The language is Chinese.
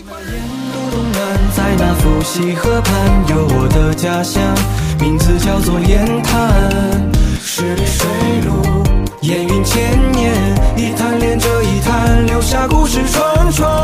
东南，在那伏羲河畔有我的家乡，名字叫做雁潭。十里水路，烟云千年，一潭连着一潭，留下故事传传。